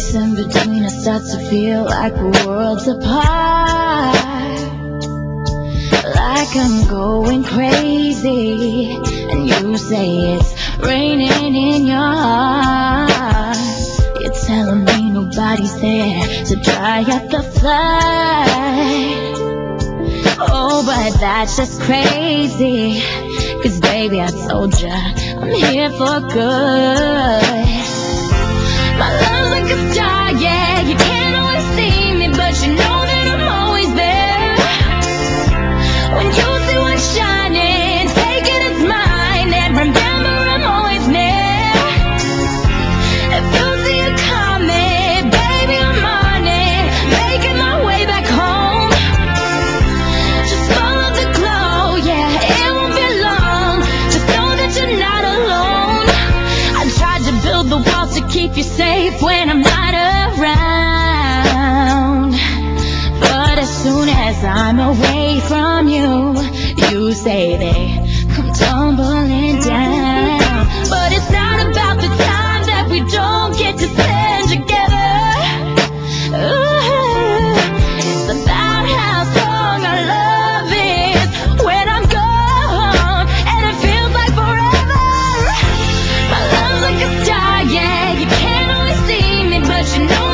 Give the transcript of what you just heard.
space in between us starts to feel like we're worlds apart. Like I'm going crazy, and you say it's raining in your heart. You're telling me nobody's there to dry up the flood. Oh, but that's just crazy, 'cause baby, I told ya, I'm here for good. My love's like a star, yeah, you can't always see me, but you know that I'm always there. When you see what's shining, take it as mine, and remember I'm always near. If you see it coming, baby, I'm on it, making my way back home. Just follow the glow, yeah, it won't be long. Just know that you're not alone. I tried to build the walls to keep you safe when I'm not around. But as soon as I'm away from you, you say they come tumbling down. But it's not about the time that we don't get to spend together. Ooh, it's about how strong our love is when I'm gone, and it feels like forever. My love's like a star, yeah, you can't always see me, but you know